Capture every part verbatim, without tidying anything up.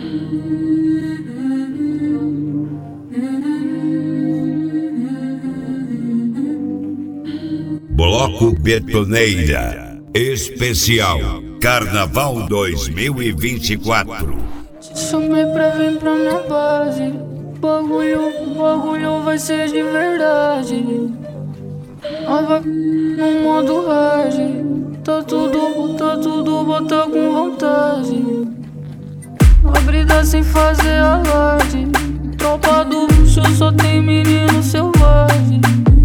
Bloco Betoneira Especial Carnaval dois mil e vinte e quatro. Te chamei pra vir pra minha base. Bagulho, bagulho vai ser de verdade. Nova no modo hard. Tá tudo, tá tudo, bota com vontade. Abrida sem fazer alarde. Tropa do bruxo, só tem menino selvagem.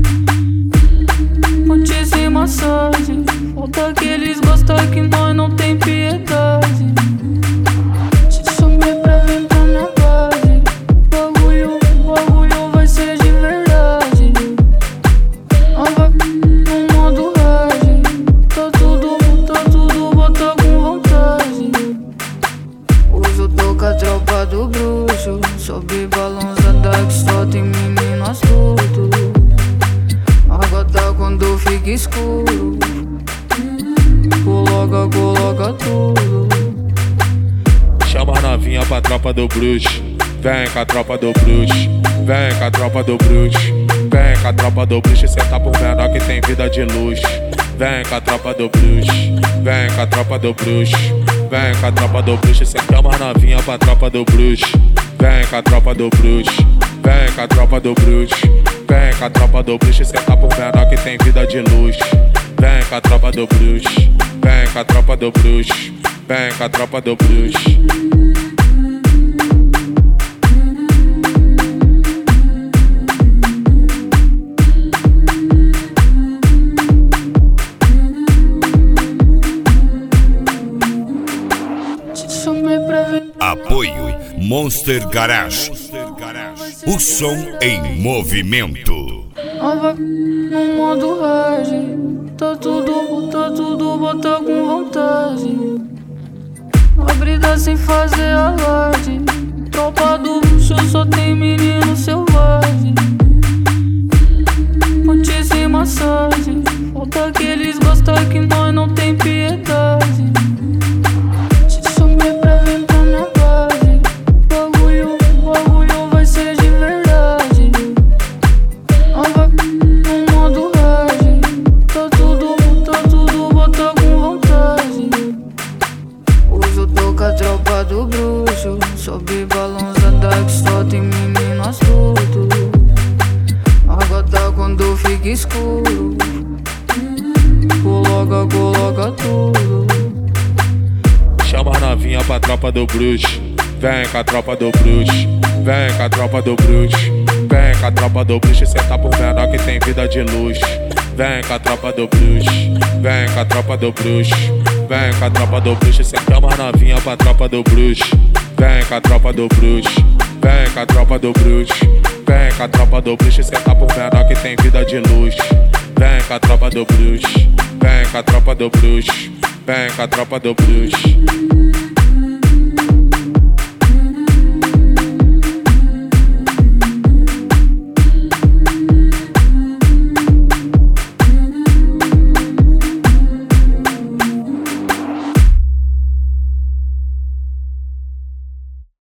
Ponte sem massagem. Falta que eles gostam que nós não tem piedade. Te chamei pra vir pra minha base. Bagulho, bagulho vai ser de verdade. Nova no modo hard. Tá tudo, tá tudo, bota com vontade. Hoje eu tô com a tropa do bruxo. Sobe balançada que só tem meninas tudo. Agora quando fica escuro, coloca, coloca tudo. Chama a novinha pra tropa do bruxo. Vem com a tropa do bruxo. Vem com a tropa do bruxo. Vem com a tropa do bruxo. Cê tá por menor que tem vida de luxo. Vem com a tropa do bruxo. Vem com a tropa do bruxo. Vem com a tropa do bruxo. Cê chama a novinha pra tropa do bruxo. Vem com a tropa do bruxo. Vem com a tropa do bruxo. Vem com a tropa do bruxo, cê tá por menor que tem vida de luxo. Vem com a tropa do bruxo. Vem com a tropa do bruxo. Vem com a tropa do bruxo. Apoio Monster Garage. O som em movimento. Nova no modo hard. Tá tudo, tá tudo, bota com vontade. Abrida sem fazer alarde. Tropa do bruxo, só tem menino selvagem. Ponte sem massagem. Falta que eles gostam que nós não tem piedade. Te chamei pra vir pra minha base. Bagulho, bagulho vai ser de verdade. Nova no modo hard. Tá tudo, tá tudo, bota com vontade. Hoje eu tô com a tropa do bruxo. Sobe balançada que só tem meninas tudo. Agora tá quando fica escuro. Coloca, coloca tudo. Chama a novinha pra tropa do bruxo. Vem com a tropa do bruxo. Vem com a tropa do bruxo. Vem com a tropa do bruxo. Cê tá por menor que tem vida de luxo. Vem com a tropa do bruxo. Vem com a tropa do bruxo. Vem com a tropa do bruxo. Cê chama a novinha pra tropa do bruxo. Vem com a tropa do bruxo. Vem com a tropa do bruxo. Vem com a tropa do bruxo. Cê tá por menor que tem vida de luxo. Vem com a tropa do bruxo. Vem com a tropa do bruxo. Vem com a tropa do bruxo.